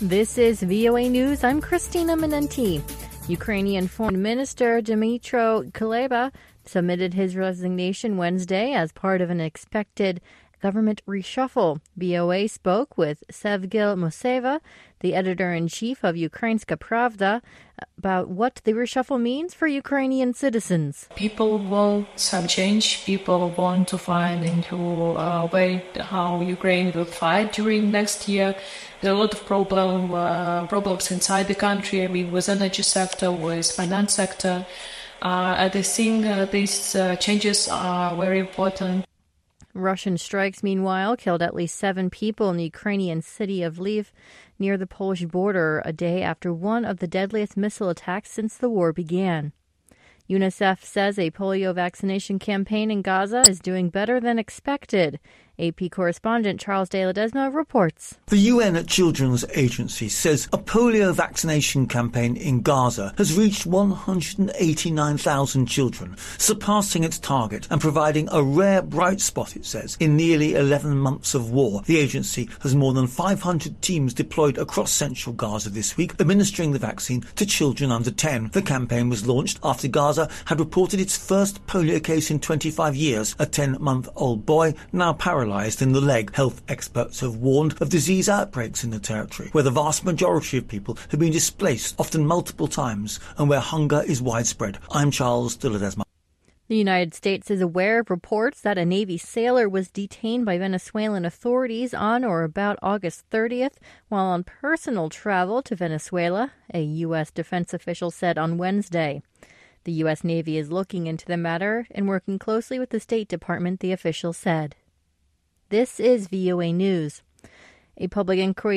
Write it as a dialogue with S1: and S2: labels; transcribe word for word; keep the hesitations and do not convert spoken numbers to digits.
S1: This is V O A News. I'm Christina Minenti. Ukrainian Foreign Minister Dmytro Kuleba submitted his resignation Wednesday as part of an expected government reshuffle. V O A spoke with Sevgil Moseva, the editor-in-chief of Ukrainska Pravda, about what the reshuffle means for Ukrainian citizens.
S2: People want some change. People want to find into a way how Ukraine will fight during next year. There are a lot of problem, uh, problems inside the country, I mean, with energy sector, with finance sector. Uh, and I think uh, these uh, changes are very important.
S1: Russian strikes, meanwhile, killed at least seven people in the Ukrainian city of Lviv near the Polish border a day after one of the deadliest missile attacks since the war began. UNICEF says a polio vaccination campaign in Gaza is doing better than expected. A P correspondent Charles De Ledesma reports.
S3: The U N Children's Agency says a polio vaccination campaign in Gaza has reached one hundred eighty-nine thousand children, surpassing its target and providing a rare bright spot, it says, in nearly eleven months of war. The agency has more than five hundred teams deployed across central Gaza this week, administering the vaccine to children under ten. The campaign was launched after Gaza had reported its first polio case in twenty-five years, a ten-month-old boy now paralyzed in the leg. Health experts have warned of disease outbreaks in the territory, where the vast majority of people have been displaced, often multiple times, and where hunger is widespread. I'm Charles De Ledesma.
S1: The United States is aware of reports that a Navy sailor was detained by Venezuelan authorities on or about August thirtieth while on personal travel to Venezuela, a U S defense official said on Wednesday. The U S Navy is looking into the matter and working closely with the State Department, the official said. This is V O A News. A public inquiry